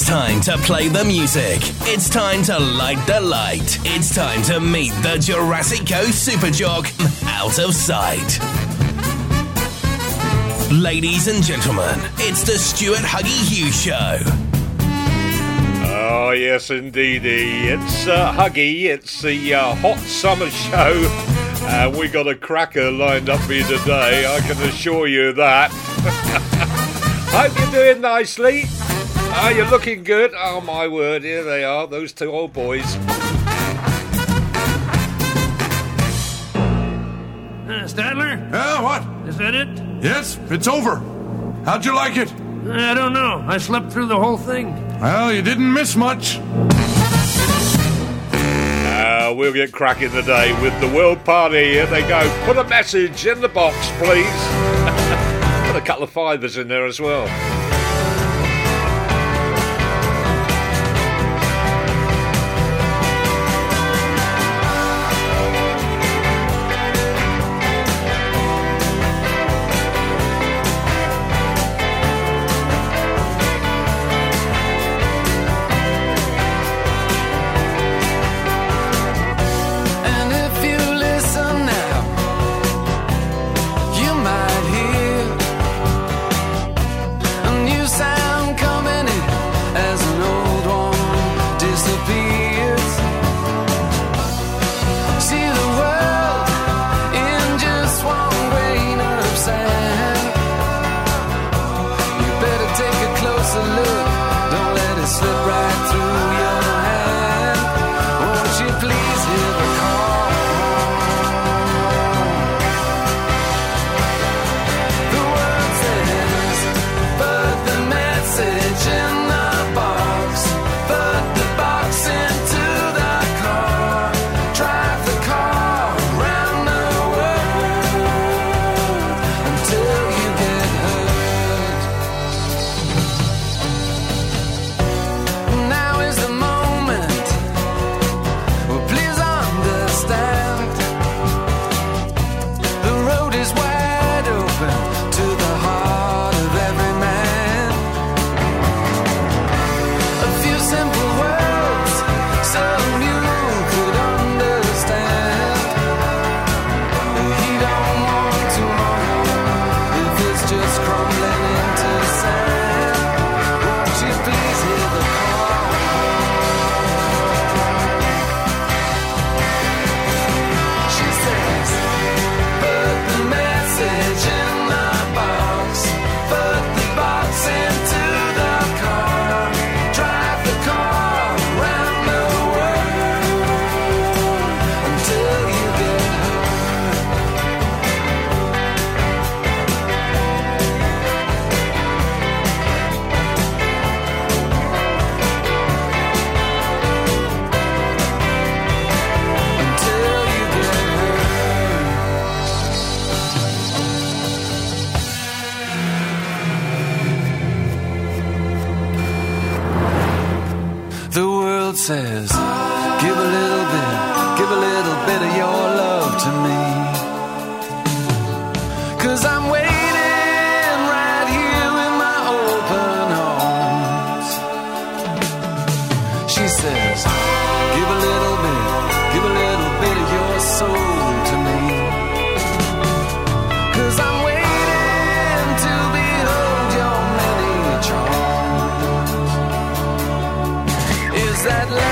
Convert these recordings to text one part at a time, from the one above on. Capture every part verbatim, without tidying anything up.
It's time to play the music. It's time to light the light. It's time to meet the Jurassic Coast Superjog out of sight. Ladies and gentlemen, it's the Stuart Huggy Hughes Show. Oh, yes, indeedy. It's uh, Huggy. It's the uh, hot summer show. Uh, we got a cracker lined up for you today, I can assure you that. Hope you're doing nicely. Oh, you're looking good. Oh, my word, here they are, those two old boys. Uh, Stadler? Uh, what? Is that it? Yes, it's over. How'd you like it? I don't know. I slept through the whole thing. Well, you didn't miss much. Uh, we'll get cracking today with the World Party. Here they go. Put a message in the box, please. Put a couple of fivers in there as well. Says, give a little bit, give a little bit of your love to me. 'Cause I'm waiting right here with my open arms. She says, give a little bit, give a little bit of your soul to me. 'Cause I'm waiting to behold your many charms. Is that love?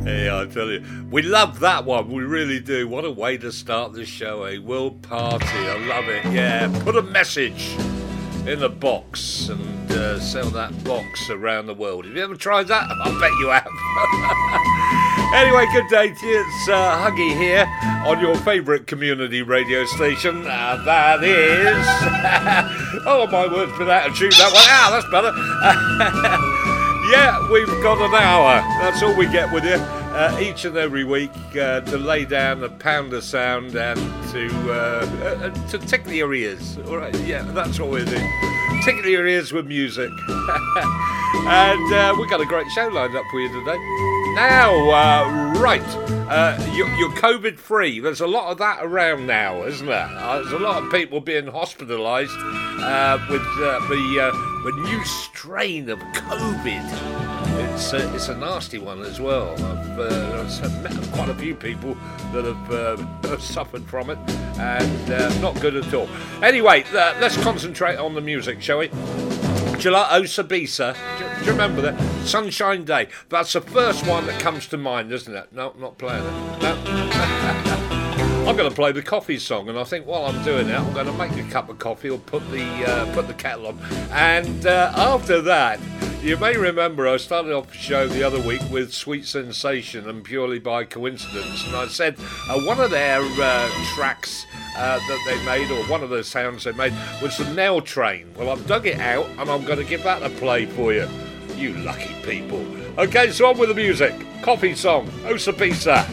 Yeah, I tell you, we love that one. We really do. What a way to start the show, a world party. I love it. Yeah, put a message in a box and uh, sell that box around the world. Have you ever tried that? I bet you have. Anyway, good day to you. It's uh, Huggy here on your favourite community radio station. Uh, that is... oh, my word, for that and shoot that one. Ah, that's better. Yeah, we've got an hour. That's all we get with you uh, each and every week uh, to lay down a pound of sound and to uh, uh, to tickle your ears. All right, yeah, that's what we're doing. Tickle your ears with music. And uh, we've got a great show lined up for you today. Now, uh, right, uh, you're, you're COVID free. There's a lot of that around now, isn't there? Uh, there's a lot of people being hospitalised uh, with uh, the uh, the new strain of COVID. It's a, it's a nasty one as well. I've, uh, I've met quite a few people that have uh, suffered from it, and uh, not good at all. Anyway, uh, let's concentrate on the music, shall we? Gelato Sabisa. Do, do you remember that? Sunshine Day. That's the first one that comes to mind, isn't it? No, not playing it. No. I'm going to play the coffee song, and I think while I'm doing it, I'm going to make a cup of coffee or put the uh, put the kettle on. And uh, after that, you may remember I started off the show the other week with Sweet Sensation, and purely by coincidence. And I said uh, one of their uh, tracks uh, that they made, or one of the sounds they made, was the Nail Train. Well, I've dug it out, and I'm going to give that a play for you. You lucky people. Okay, so on with the music. Coffee song, Osabisa.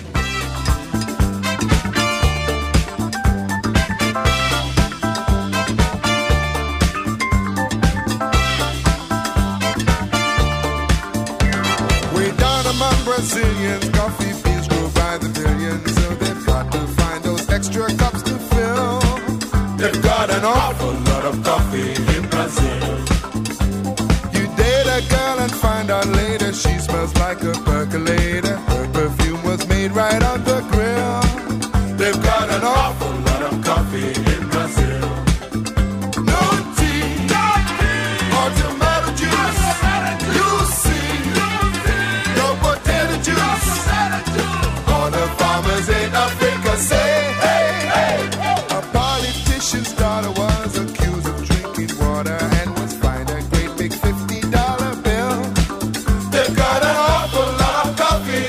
Brazilians, coffee beans grow by the billions, so they've got to find those extra cups to fill. They've got an awful lot of coffee in Brazil. You date a girl and find out later she smells like a percolator. Her perfume was made right on the grill. They've got an awful lot of coffee in Brazil. No tea, no tea, or tomato juice. You see, no potato juice. All the farmers in Africa say, hey, hey. A politician's daughter was accused of drinking water and was fined a great big fifty dollar bill. They've got an awful lot of coffee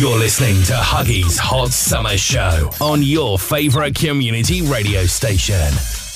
You're listening to Huggy's Hot Summer Show on your favourite community radio station.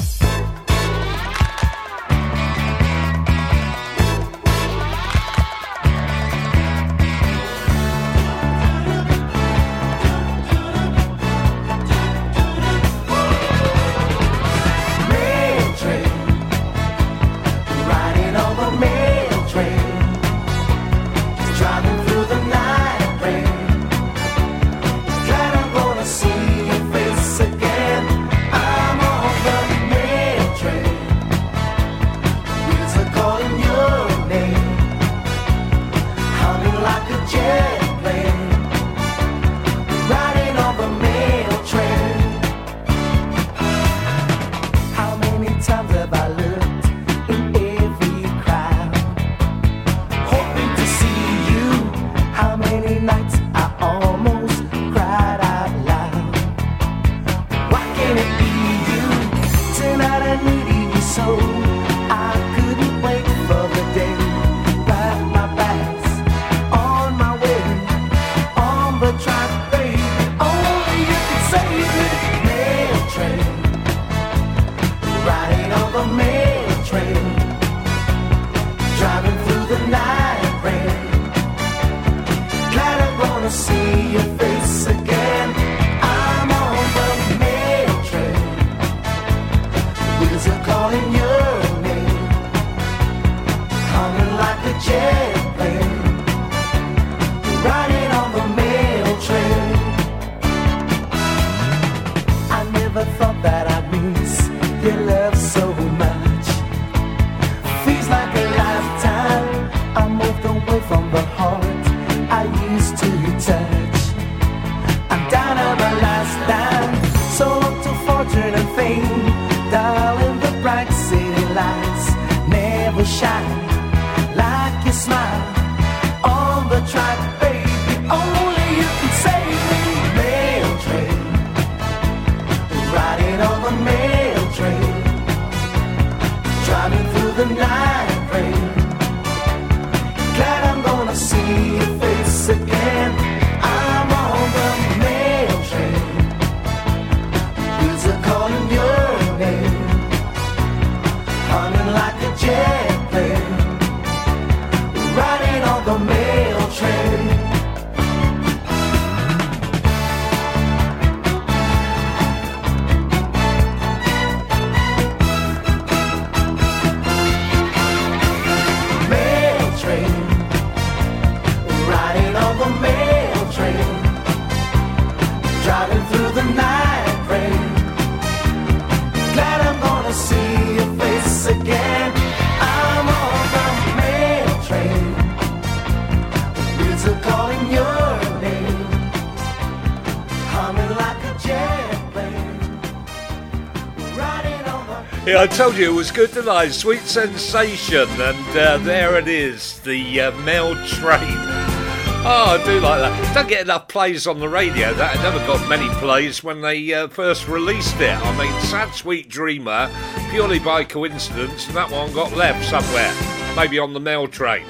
Yeah, I told you it was good tonight. Sweet Sensation, and uh, there it is, the uh, Mail Train. Oh, I do like that. Don't get enough plays on the radio. That never got many plays when they uh, first released it. I mean, Sad Sweet Dreamer, purely by coincidence, and that one got left somewhere, maybe on the Mail Train.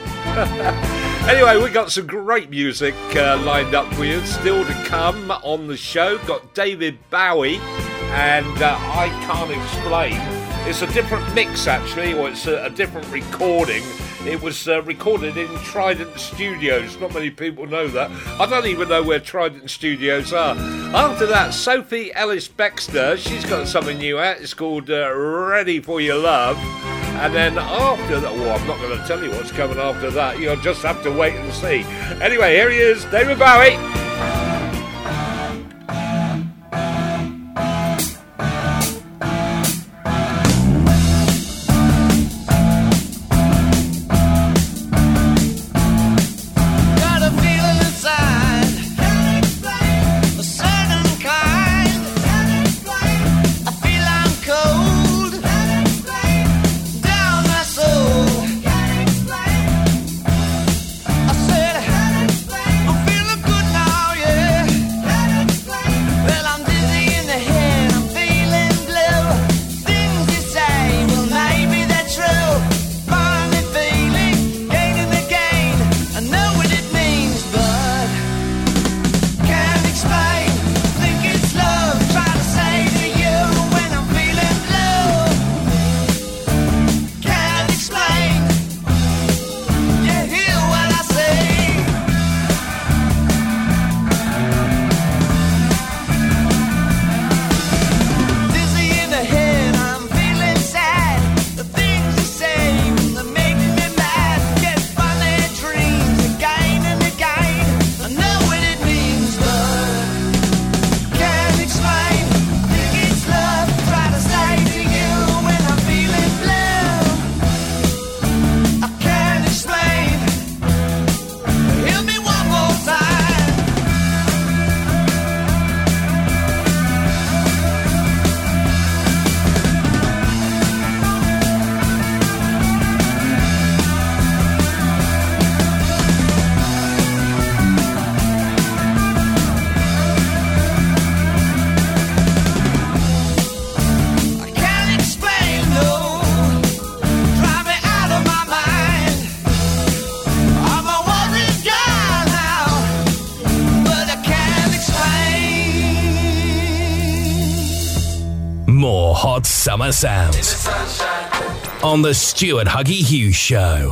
Anyway, we got some great music uh, lined up for you, still to come on the show. Got David Bowie and uh, I Can't Explain. It's a different mix, actually, or it's a, a different recording. It was uh, recorded in Trident Studios. Not many people know that. I don't even know where Trident Studios are. After that, Sophie Ellis-Bextor, she's got something new out. It's called uh, Ready For Your Love. And then after that, well, I'm not going to tell you what's coming after that. You'll just have to wait and see. Anyway, here he is, David Bowie. Now hot summer sounds on the Stuart Huggy Hughes Show.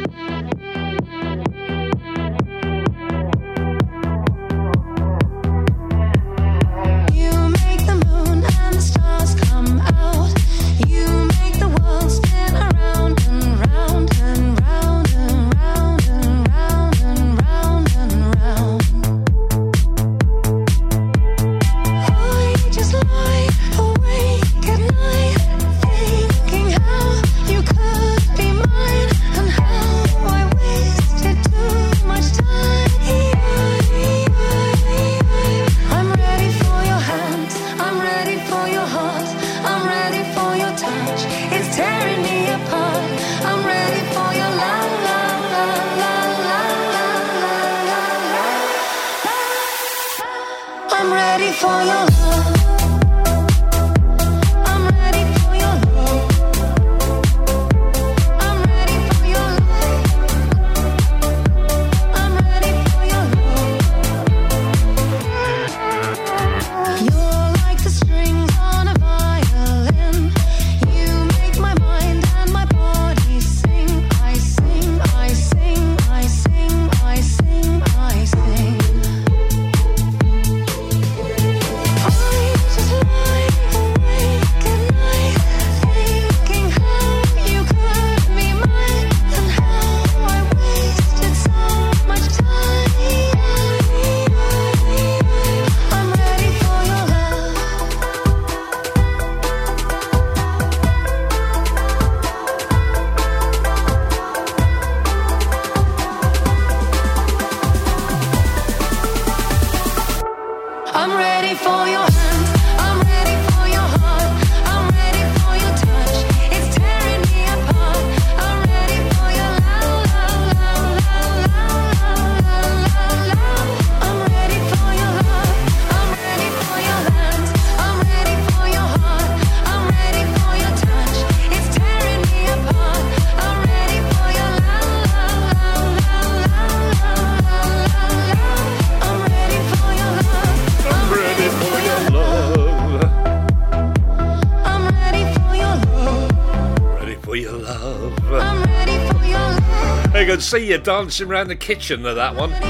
See you dancing around the kitchen to that one.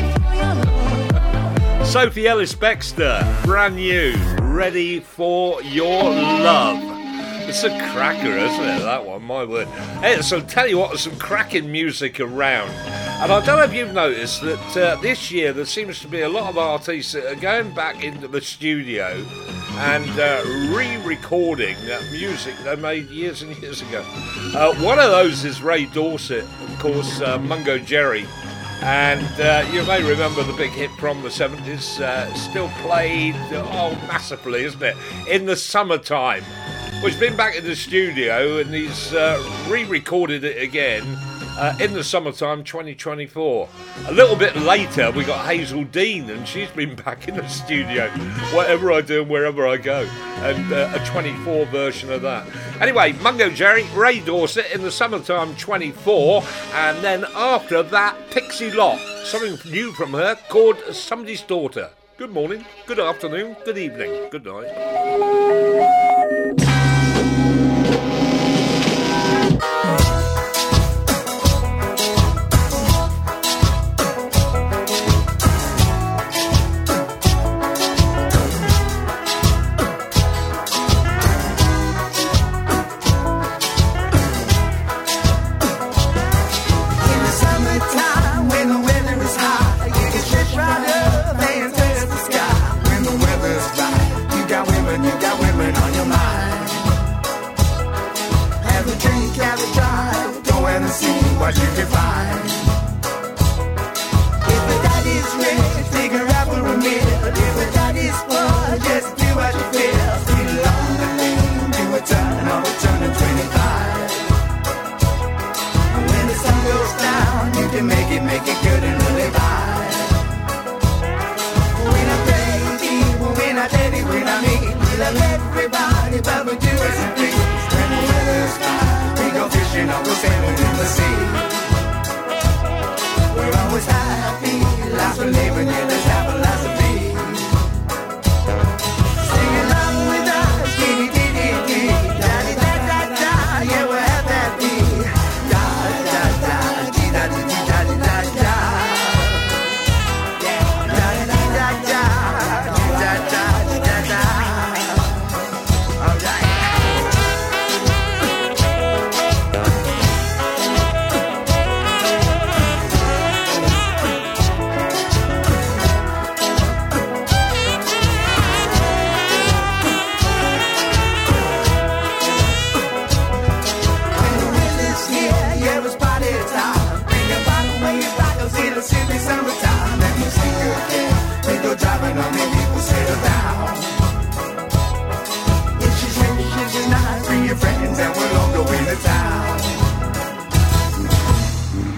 Sophie Ellis Bextor, brand new, Ready for Your Love. It's a cracker, isn't it, that one, my word. Hey, so tell you what, there's some cracking music around. And I don't know if you've noticed that uh, this year there seems to be a lot of artists that are going back into the studio and uh, re-recording that music they made years and years ago. Uh, one of those is Ray Dorset, of course, uh, Mungo Jerry. And uh, you may remember the big hit from the seventies, uh, still played, oh, massively, isn't it? In the Summertime. Well, he's been back in the studio and he's uh, re-recorded it again uh, in the Summertime twenty twenty-four. A little bit later, we got Hazel Dean and she's been back in the studio. Whatever I do and wherever I go. And uh, a twenty-four version of that. Anyway, Mungo Jerry, Ray Dorset in the Summertime twenty-four. And then after that, Pixie Lott. Something new from her called Somebody's Daughter. Good morning, good afternoon, good evening, good night. What you can find. If a daddy's rich, figure out for a meal. If a daddy's poor, just do what you feel. Speed along the lane, do a turn, or a turn of twenty-five. And when the sun goes down, you can make it, make it good and live by. When I baby, when I daddy, when I meet, we love everybody, but we do as we please. When the weather's fine, we go fishing or we're sailing in the sea. We're always happy, lots of living, yeah, let's have a lot of peace. Sing along with us, giddy, giddy, giddy.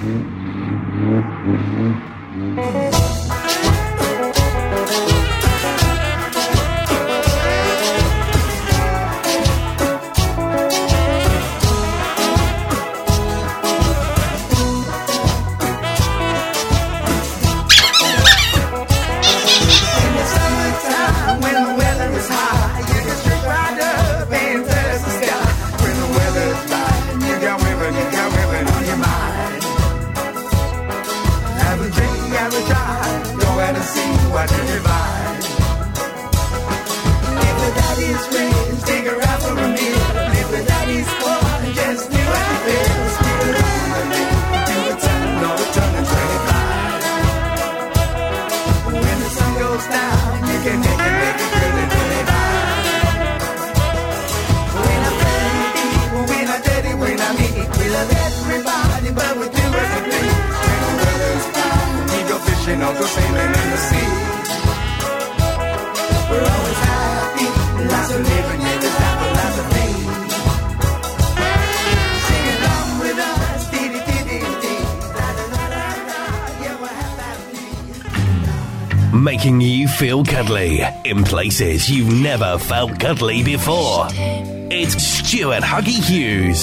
Making you feel cuddly in places you've never felt cuddly before. It's Stuart Huggy Hughes.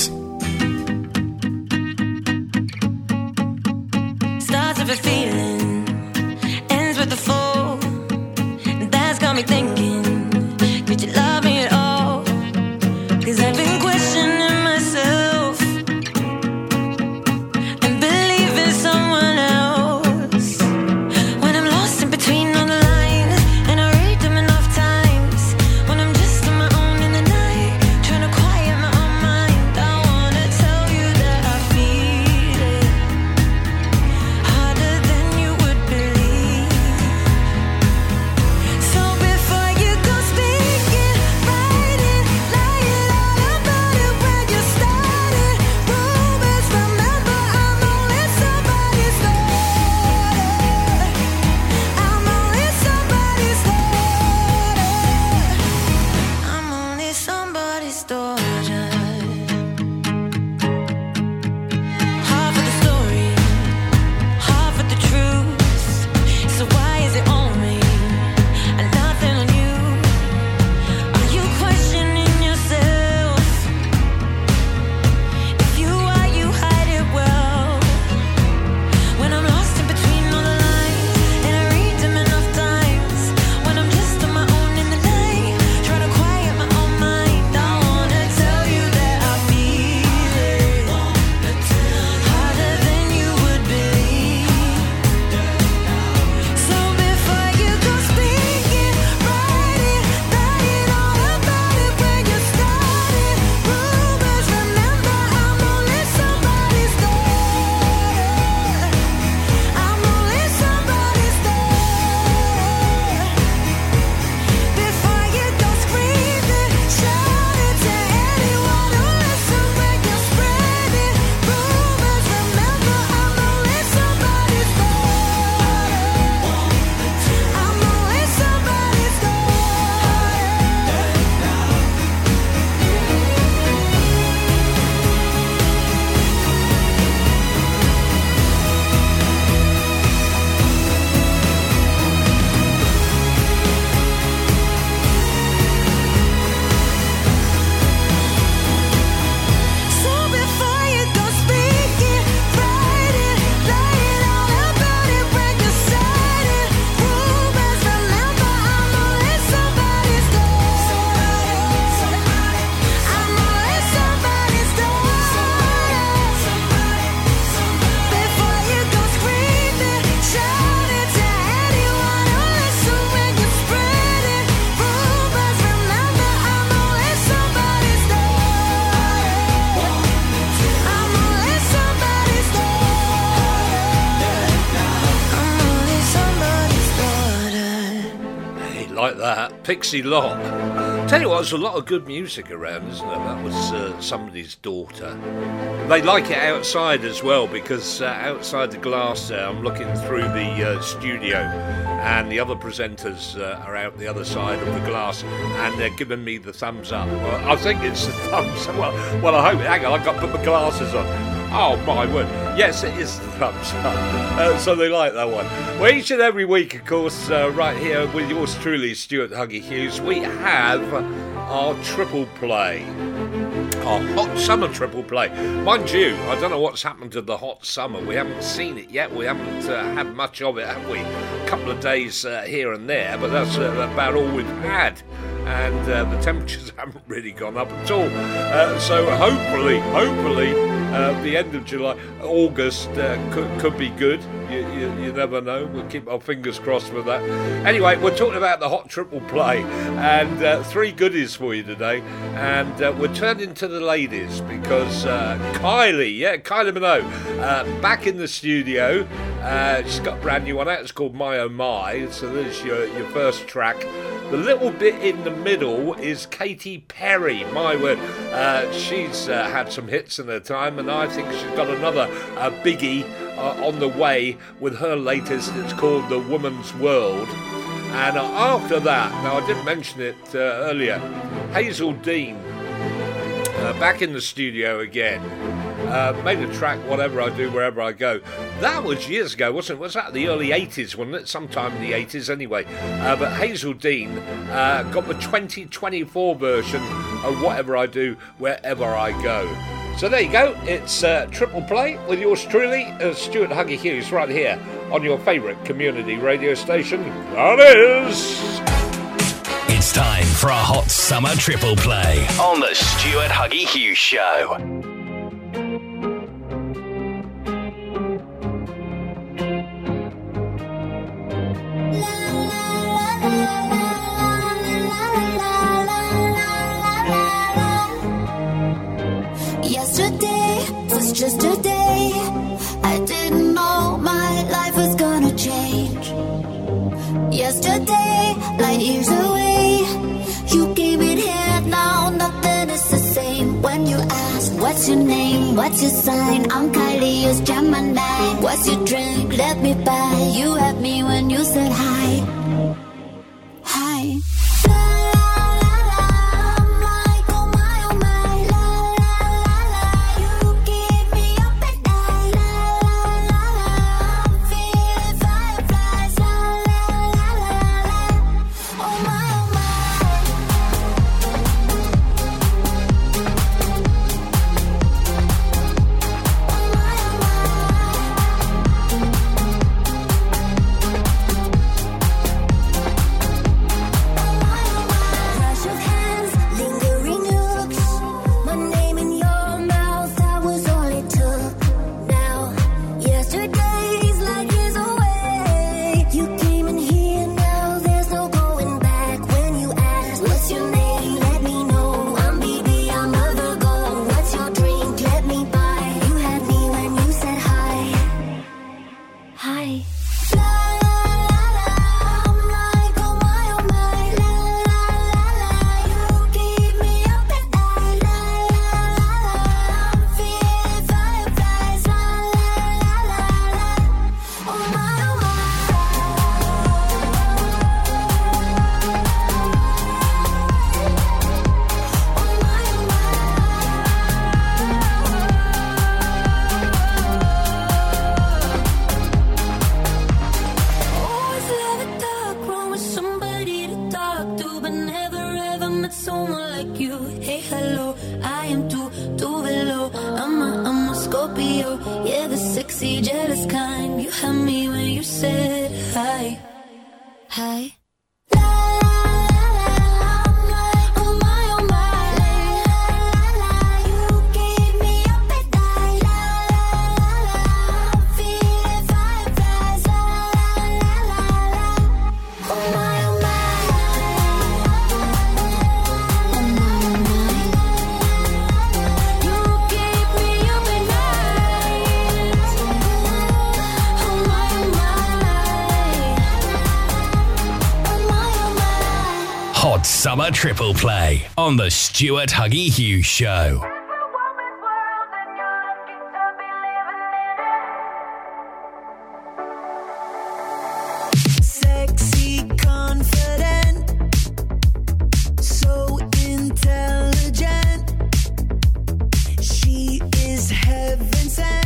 Starts with a feeling, ends with a fall. That's got me thinking, could you love me at all? 'Cause I've been questioning myself and believing someone else. When I'm lost in between all the lines and I read them enough times. When I'm just on my own in the night, trying to quiet my own mind. I wanna tell you that I feel it harder than you would believe. So before you go speaking, writing, lying all about it when you started. Rumors, remember I'm only somebody's daughter. I'm only somebody's daughter. I'm only somebody's daughter. Half of the story, half of the truth. So why is it on me and nothing on you? Are you questioning yourself? If you are, you hide it well. When I'm lost in between all the lines and I read them enough times. When I'm just on my own in the night, trying to quiet my own mind. I wanna tell you that I feel it harder than you would believe. So before you go speaking, writing, lying all about it when you started. Rumors, remember I'm only somebody's daughter. I'm only somebody's daughter. Before you go screaming, shouting to anyone who listens when you're spreading rumors. Remember I'm only somebody's daughter. I'm only somebody's So before you go speaking, writing, lying all about it when you said it. Rumors, remember I'm only somebody's daughter. I'm only somebody's daughter. Before you go screaming, shouting to anyone who listens when you're spreading rumors. Remember I'm only somebody's daughter. I'm only somebody's daughter. I'm only somebody's daughter. Hey, like that. Pixie Lott. Tell you what, there's a lot of good music around, isn't there? That was uh, somebody's daughter. They like it outside as well, because uh, outside the glass there, I'm looking through the uh, studio, and the other presenters uh, are out the other side of the glass, and they're giving me the thumbs up. Well, I think it's the thumbs up. Well, well, I hope. Hang on, I've got to put my glasses on. Oh my word. Yes, it is the thumbs up. Uh, so they like that one. Well, each and every week, of course, uh, right here with yours truly, Stuart Huggy Hughes, we have our triple play. Our hot summer triple play. Mind you, I don't know what's happened to the hot summer. We haven't seen it yet. We haven't uh, had much of it, have we? A couple of days uh, here and there, but that's uh, about all we've had. And uh, the temperatures haven't really gone up at all. Uh, so hopefully, hopefully, uh, the end of July, August uh, could, could be good. You, you, you never know. We'll keep our fingers crossed for that. Anyway, we're talking about the hot triple play, and uh, three goodies for you today. And uh, we're turning to the ladies because uh, Kylie, yeah, Kylie Minogue, uh, back in the studio. Uh, she's got a brand new one out. It's called My Oh My. So there's your, your first track. The little bit in the middle is Katy Perry. My word, uh, she's uh, had some hits in her time, and I think she's got another uh, biggie uh, on the way with her latest. It's called The Woman's World. And uh, after that, now I didn't mention it uh, earlier, Hazel Dean, uh, back in the studio again. Uh, made a track, Whatever I Do, Wherever I Go. That was years ago, wasn't it? Was that the early eighties, wasn't it? Sometime in the eighties anyway. Uh, but Hazel Dean uh, got the twenty twenty-four version of Whatever I Do, Wherever I Go. So there you go. It's uh, Triple Play with yours truly, uh, Stuart Huggy Hughes, right here on your favourite community radio station. That is... It's time for a hot summer triple play on the Stuart Huggy Hughes Show. Yesterday was just a day. I didn't know my life was gonna change. Yesterday, light years away. You gave it here, now nothing is the same. When you ask, what's your name, what's your sign? I'm Kylie, you're Gemini. What's your drink, let me buy. You had me when you said hi. Hi. Summer Triple Play on the Stuart Huggy Hughes Show. Sexy, confident, so intelligent. She is heaven sent.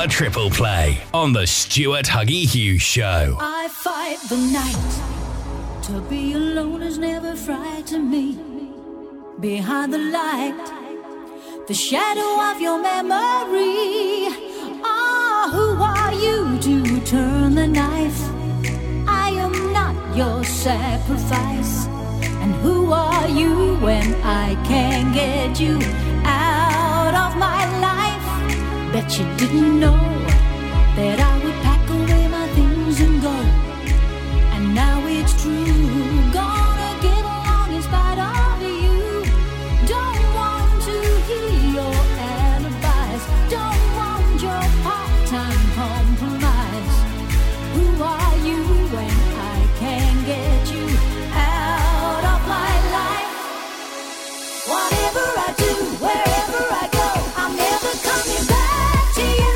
The Triple Play on the Stuart Huggy Hughes Show. I fight the night. To be alone has never frightened me. Behind the light, the shadow of your memory. Ah, who are you to turn the knife? I am not your sacrifice. And who are you when I can't get you out of my life? Bet you didn't know that I would pack away my things and go. And now it's true, gonna get along in spite of you. Don't want to hear your alibis. Don't want your part-time compromise. Who are you when I can't get you out of my life? Whatever I do, wherever I go, I'm never coming back to you.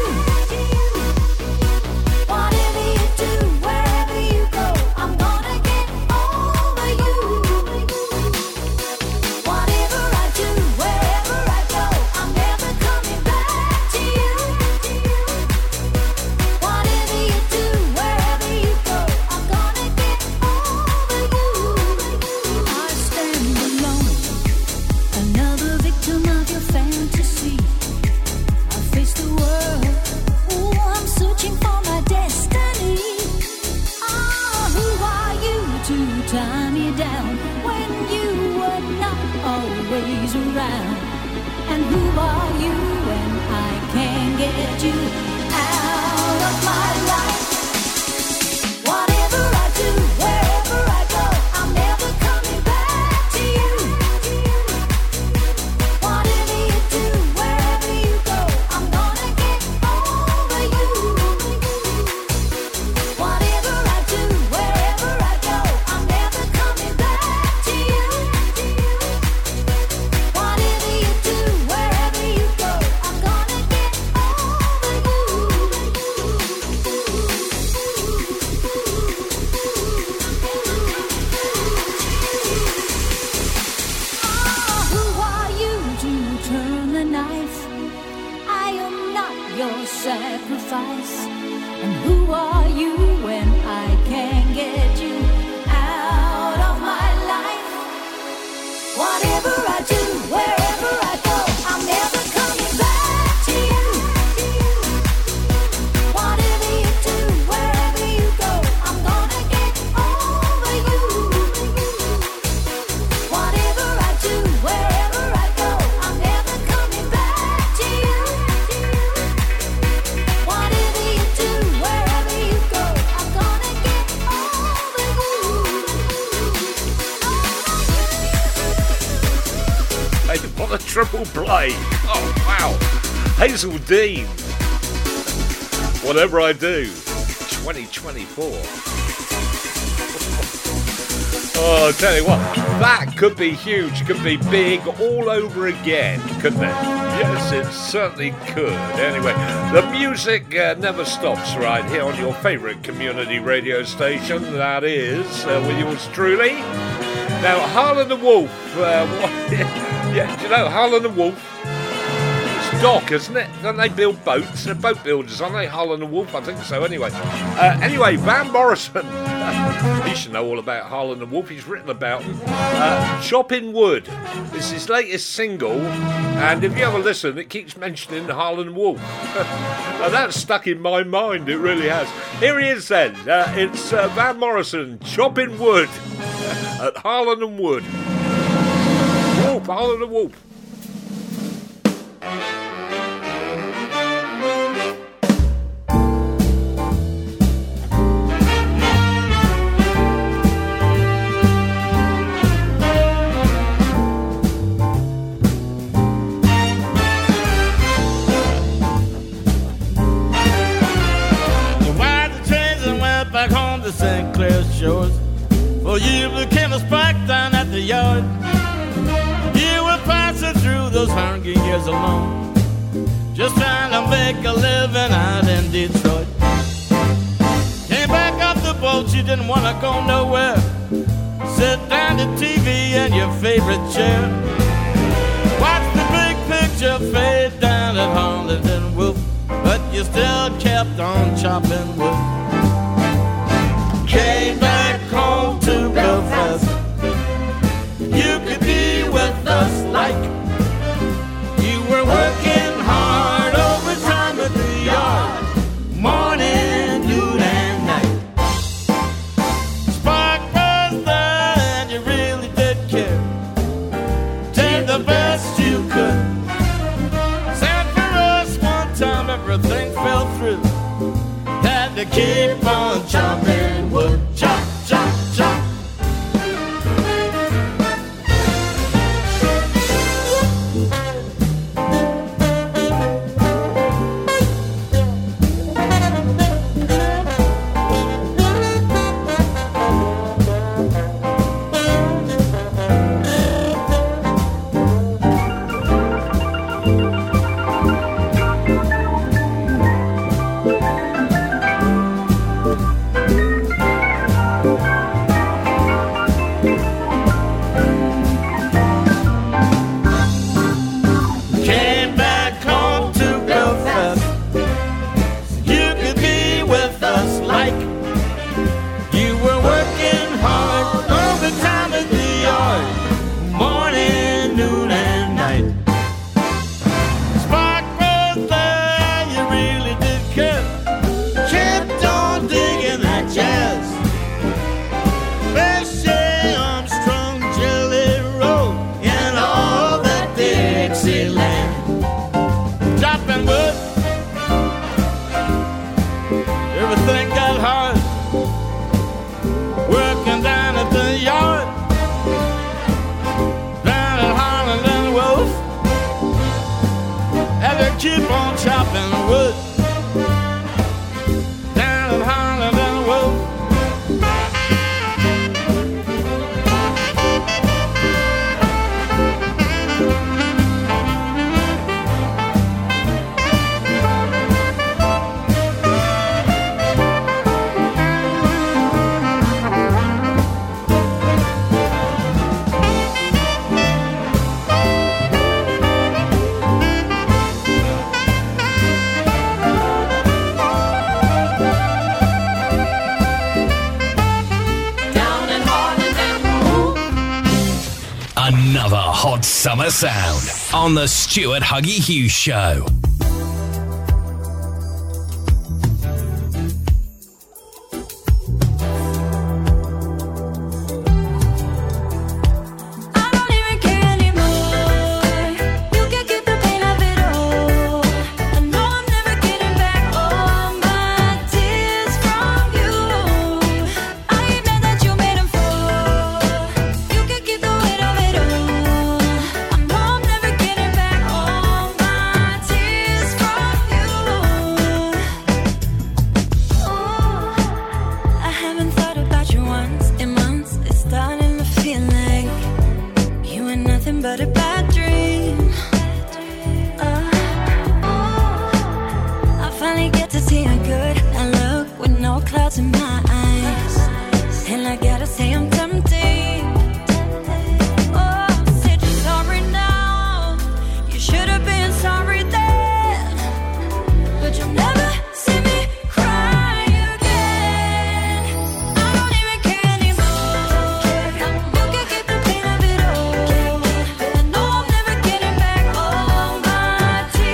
Whatever you do, wherever you go, I'm gonna get over you. Whatever I do, wherever I go, I'm never coming back to you. Whatever you do, wherever you go, I'm gonna get over you. I stand alone, another victim of your fantasy. I face the world, ooh, I'm searching for my destiny. Ah, who are you to tie me down when you were not always around? And who are you when I can't get you out of my life? Whatever I do, wherever I go, I'm never coming back to you. Whatever you do, wherever you go, I'm gonna get over you. Whatever I do, wherever I go, I'm never coming back to you. Whatever you do, wherever you go, I'm gonna get over you. Ah, who are you to turn the knife? I am not your sacrifice. And who are you when I can't get you out of my life? Whatever I do, wherever I go, I'm never coming back to you. Whatever you do, wherever you go, I'm gonna get over you. Whatever I do, wherever I go, I'm never coming back to you. Whatever you do, wherever you go, I'm gonna get over you. Hey, what a triple play. Oh, wow. Hazel Dean. Whatever I do. twenty twenty-four. Oh, I'll tell you what. That could be huge. Could be big all over again, couldn't it? Yes, it certainly could. Anyway, the music uh, never stops right here on your favourite community radio station. That is, uh, with yours truly. Now, Harlan and Wolf. Uh, what, yeah, do you know Harlan and Wolf? It's dock, isn't it? Don't they build boats? They're boat builders, aren't they? Harlan and Wolf, I think so. Anyway, uh, anyway, Van Morrison. He should know all about Harlan and Wolf. He's written about them. Uh, Chopping Wood is his latest single, and if you have a listen, it keeps mentioning Harlan and Wolf. Now, that's stuck in my mind. It really has. Here he is then. Uh, it's uh, Van Morrison, Chopping Wood at Harlan and Wood. Wolf, Harlan and Wolf. Back home to Saint Clair shores. For you became a spark down at the yard. You were passing through those hungry years alone, just trying to make a living out in Detroit. Came back off the boat, you didn't want to go nowhere. Sit down to T V in your favorite chair. Watch the big picture fade down at Harlan and Wolf. But you you still kept on chopping wood. Came back home to Belfast. You could be with us like you were working hard overtime at the yard, morning, noon, and night. Spark was there and you really did care. Did the best you could. Sent for us one time, everything fell through. Had to keep on chopping wood. Chop, chop, chop. Keep on chopping wood down in Holland and Wolf. Another hot summer sound on the Stuart Huggy Hughes Show.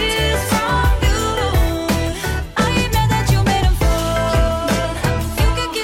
You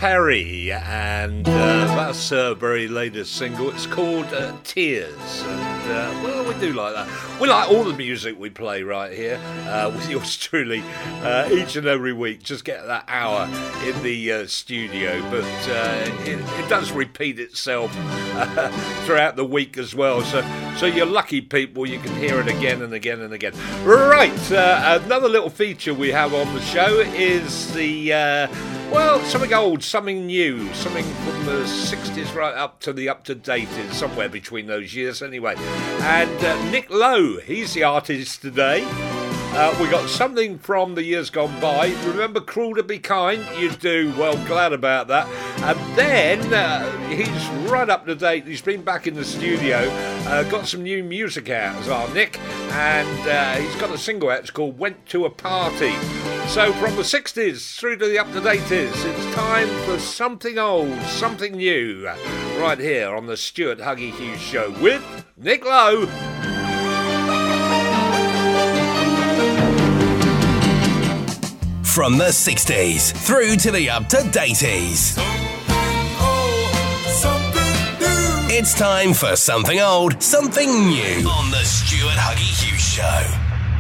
Perry, and uh, that's her very latest single. It's called uh, Tears, and uh, well, we do like that. We like all the music we play right here uh, with yours truly uh, each and every week. Just get that hour in the uh, studio, but uh, it, it does repeat itself uh, throughout the week as well. So, so you're lucky people. You can hear it again and again and again. Right, uh, another little feature we have on the show is the uh, well, something old, something new, something from the sixties right up to the up-to-date, somewhere between those years anyway. And uh, Nick Lowe, he's the artist today. Uh, we got something from the years gone by. Remember Cruel to Be Kind? You do. Well, glad about that. And then uh, he's right up to date. He's been back in the studio. Uh, got some new music out as well, Nick. And uh, he's got a single out. It's called Went to a Party. So from the sixties through to the up-to-dateers, it's time for something old, something new. Right here on the Stuart Huggy Hughes Show with Nick Lowe. From the sixties through to the up-to-dateers. It's time for something old, something new on the Stuart Huggy Hughes Show.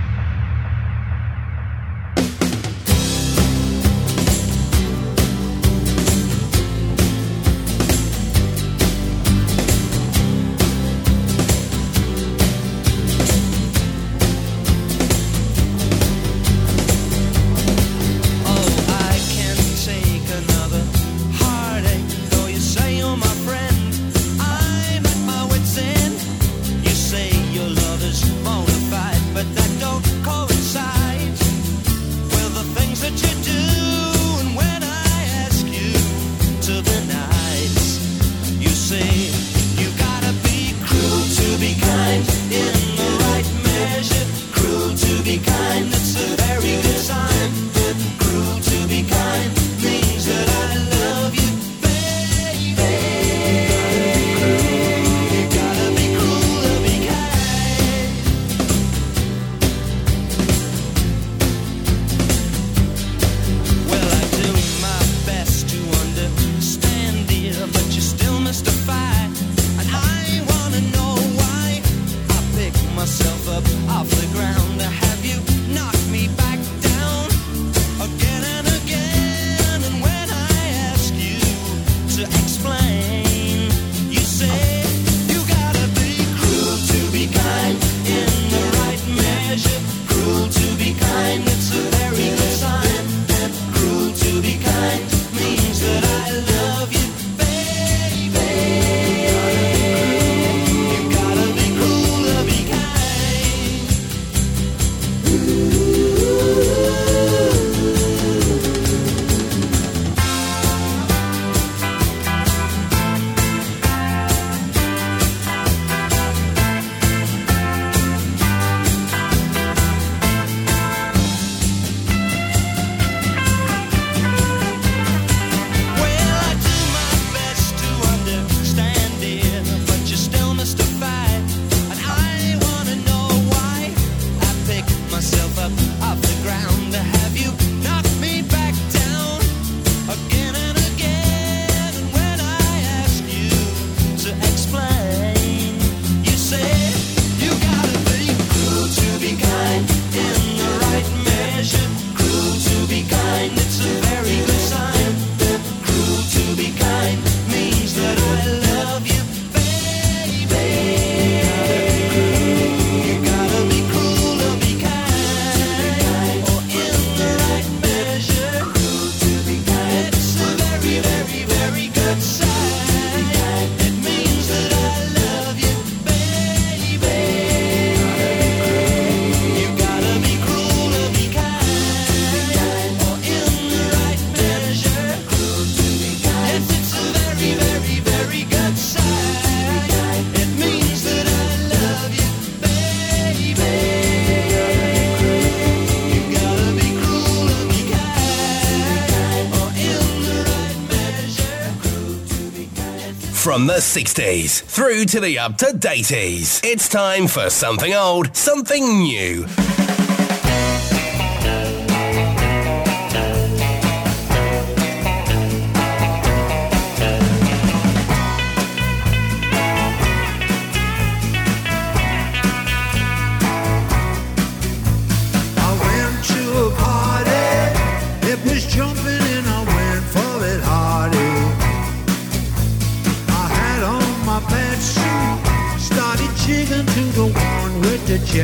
From the sixties through to the up-to-dateys, it's time for something old, something new.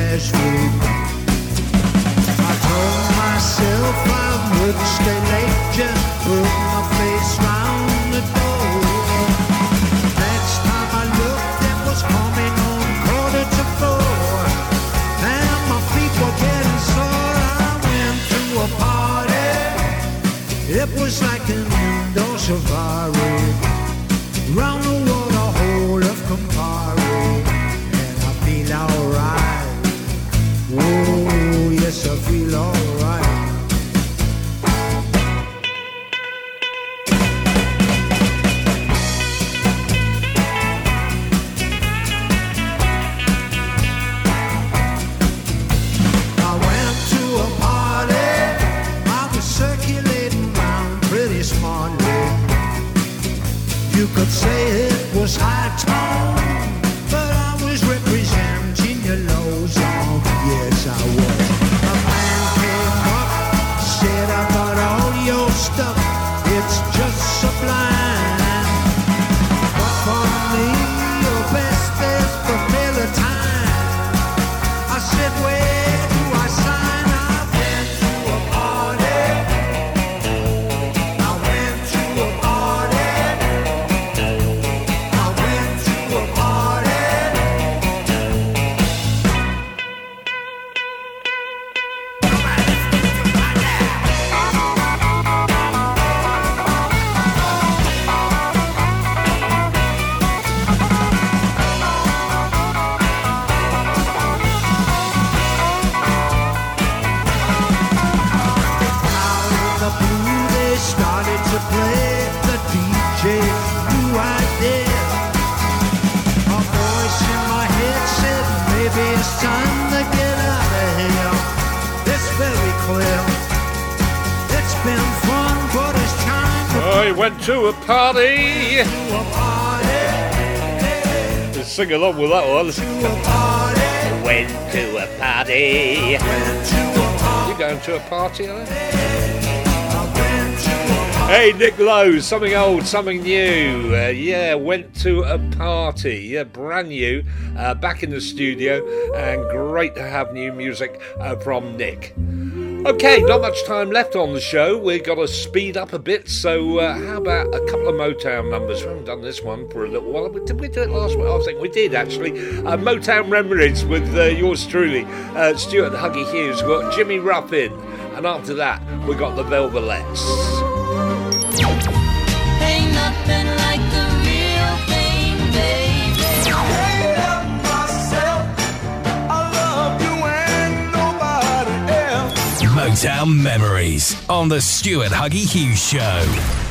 Nashville. I told myself I wouldn't stay late, just put my face round the door. Next time I looked, it was coming on quarter to four. And my feet were getting sore. I went to a party. It was like an indoor safari. Round the water hole of Campari. And I feel alright. Oh, yes, I feel alright. I went to a party. I was circulating round pretty smartly. You could say it was high tone, but I was representing your low zone. Yes, I was. A man came up, said I got all your stuff. It's just sublime. But for me, your best is familiar time. I said, where do I sign? I went to a party. I went to a party. I went to a party. Out of the blue, they started to play. The D J knew I did. A voice in my head said, maybe it's time to get out of here. It's very clear. It's been fun, but it's time to I went to a party. a party. Just sing along with that one. To a party. Went to a party. Went to a party. You going to a party, are you? I went to a party. Hey, Nick Lowe, something old, something new. Uh, yeah, went to a party. Yeah, brand new, uh, back in the studio, and great to have new music uh, from Nick. Okay, not much time left on the show. We've got to speed up a bit, so uh, how about a couple of Motown numbers? We haven't done this one for a little while. Did we do it last week? I think we did, actually. Uh, Motown Memories with uh, yours truly, uh, Stuart Huggy Hughes. We've got Jimmy Ruffin, and after that, we got the Velvelettes. Ain't nothing like the real thing, baby. Can't help myself. I love you and nobody else. Motown Memories on the Stuart Huggy Hughes Show.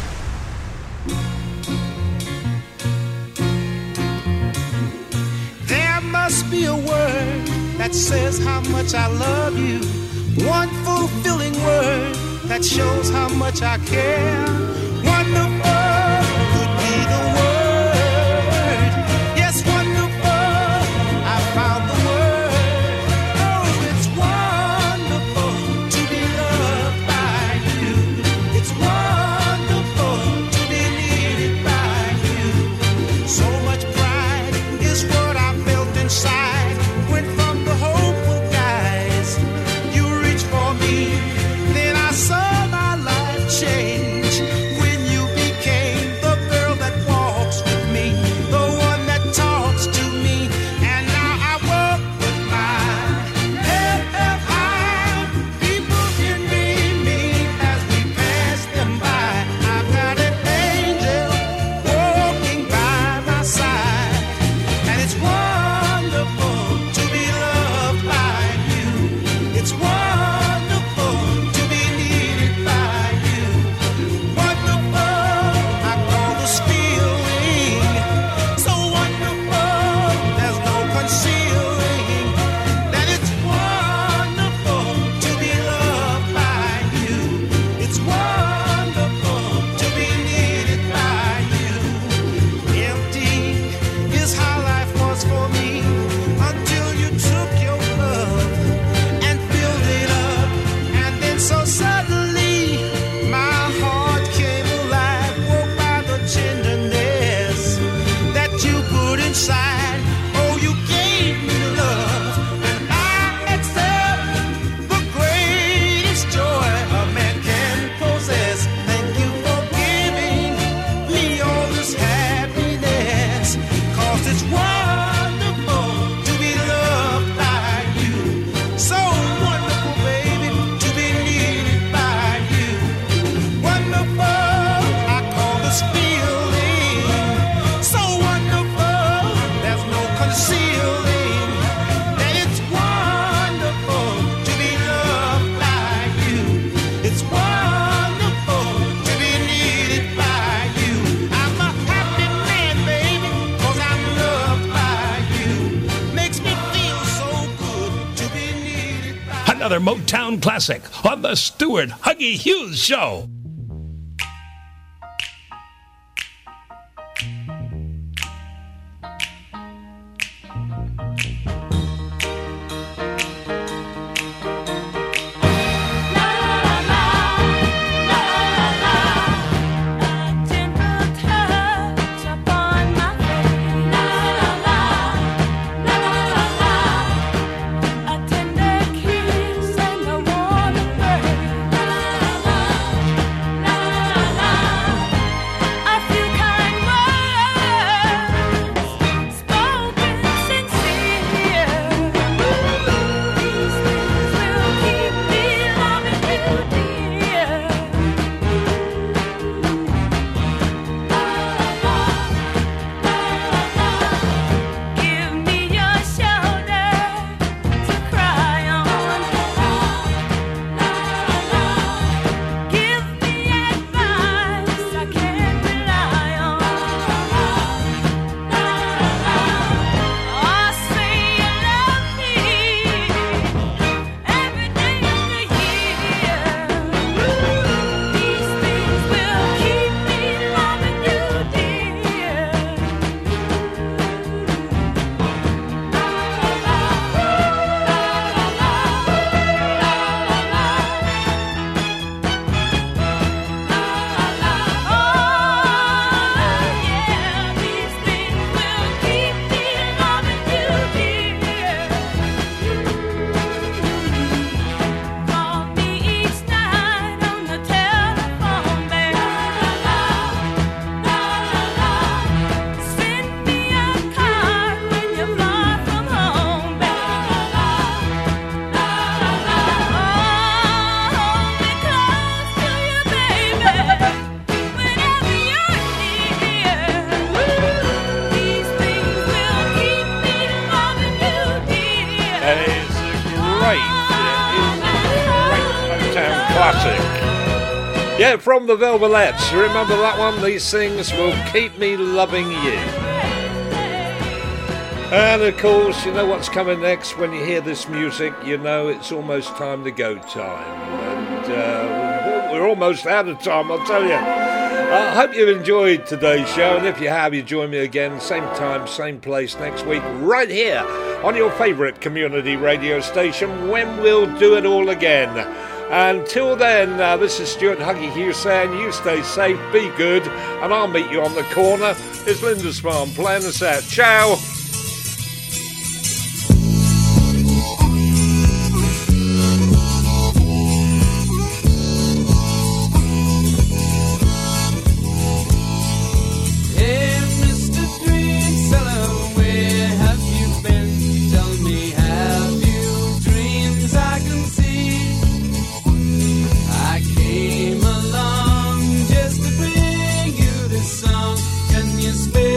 There must be a word that says how much I love you. One fulfilling word that shows how much I care. Wonderful could be the word. Yes, wonderful, I found the word. Oh, it's wonderful to be loved by you. It's wonderful to be needed by you. So much pride is what I felt inside when from the hopeful guys you reached for me. Then I saw my life change when you became another Motown classic on the Stuart Huggy Hughes Show. Yeah, from the Velvelettes. You remember that one? These things will keep me loving you. And of course, you know what's coming next. When you hear this music, you know it's almost time to go time. And uh, we're almost out of time, I'll tell you. I hope you've enjoyed today's show. And if you have, you join me again, same time, same place next week, right here on your favourite community radio station, when we'll do it all again. Until then, uh, this is Stuart Huggy Hughes saying you stay safe, be good, and I'll meet you on the corner. It's Lindisfarne playing us out. Ciao! Can you spare